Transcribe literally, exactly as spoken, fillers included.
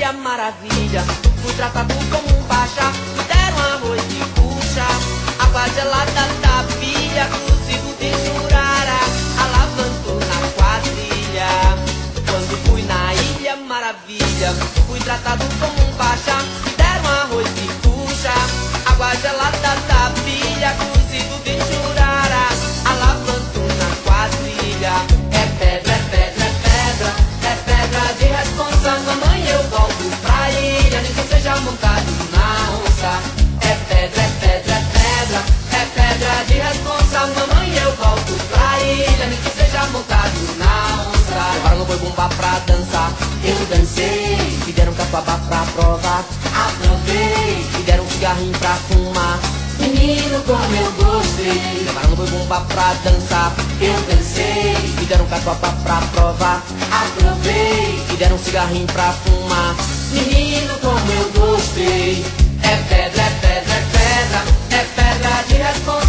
ilha maravilha. Fui tratado como um pacha, me deram arroz de bucha, água gelada da pilha, cozido de jurara, alavanto na quadrilha. Quando fui na ilha maravilha, fui tratado como um pacha, me deram arroz de bucha, água gelada da pilha, cozido de jurara, alavanto na quadrilha. É pedra, é pedra, é pedra, é pedra de responsa. Mamãe, eu volto pra ilha, nem que eu seja montado na onça. É pedra, é pedra, é pedra, é pedra de responsa. Mamãe, eu volto pra ilha, nem que eu seja montado na onça. Levaram no boi bumbá pra dançar, eu dancei. Me deram catuaba pra provar, aprovei. Me deram um cigarrinho pra fumar, menino, como eu gostei. Levaram no boi bumbá pra dançar, eu dancei. Me deram catuaba pra provar, aprovei. Me deram um cigarrinho pra fumar, menino, como eu gostei. É pedra, é pedra, é pedra, é pedra de responsa.